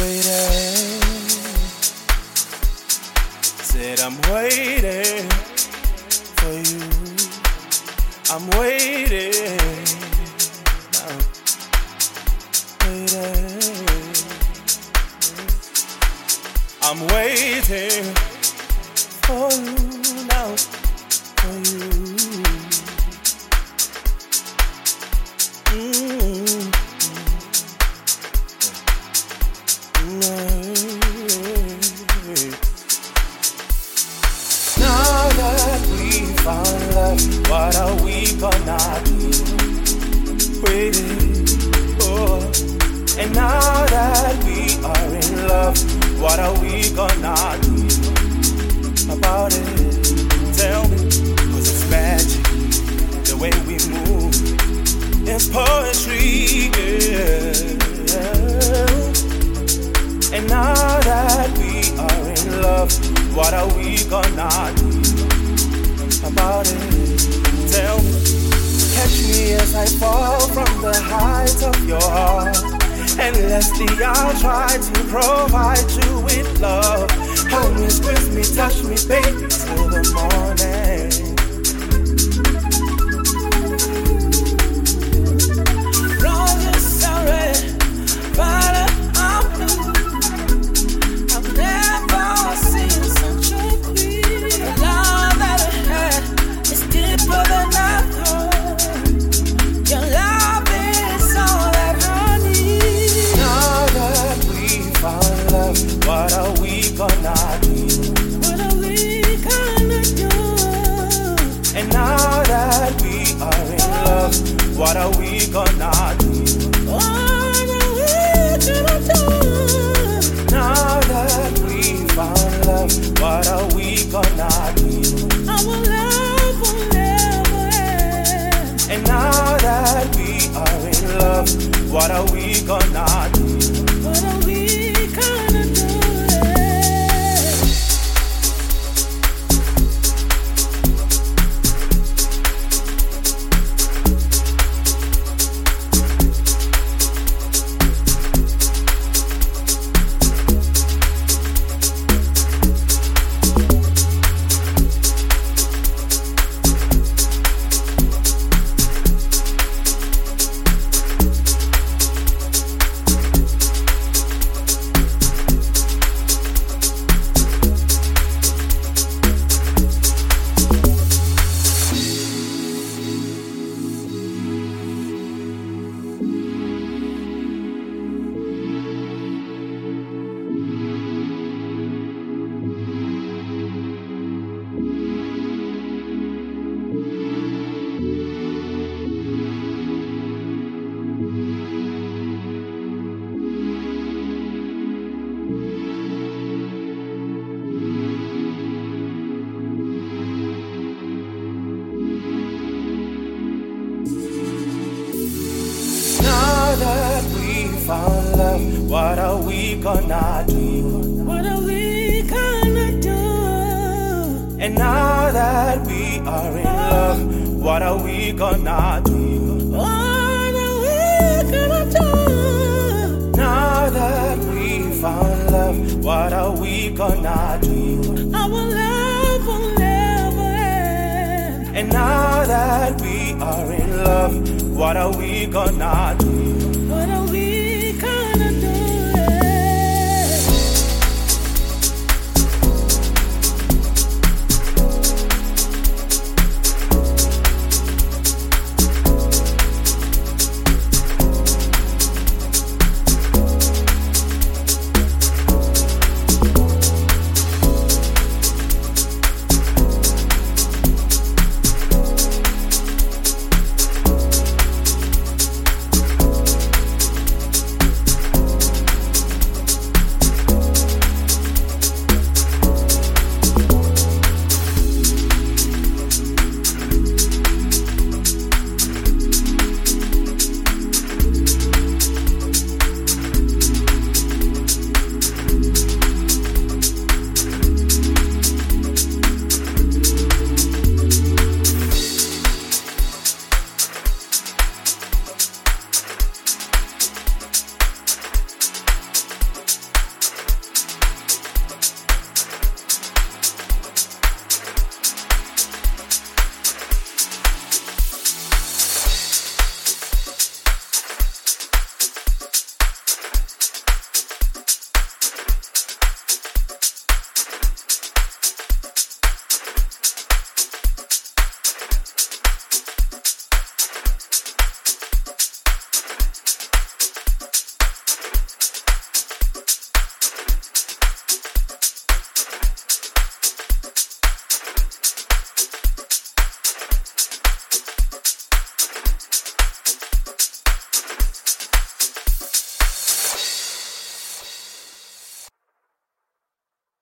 waiting. Said I'm waiting for you. I'm waiting now. Waiting. I'm waiting for you now. For you. Now that we found love, what are we gonna do? Waiting, oh. And now that we are in love, what are we gonna do about it? Tell me, 'cause it's magic, the way we move. It's poetry, yeah. And now that we are in love, what are we gonna do about it? Tell me. Catch me as I fall from the heights of your heart. Endlessly I'll try to provide you with love. Hold me, squeeze me, touch me, baby, till the morning. Roses are red, but I'm blue. I've never seen such a queen. The love that I had is deeper than I thought. Your love is all that I need. Now that we found love, what are we gonna do? What are we gonna do? And now that we are in love, what are we gonna do? What are we gonna do? Now that we found love, what are we gonna do? Our love will never end. And now that we are in love, what are we gonna do? What are we gonna do? Found love, what are we gonna do? What are we gonna do? And now that we are in love, what are we gonna do? What are we gonna do? Now that we found love, what are we gonna do? Our love will never end. And now that we are in love, what are we gonna do?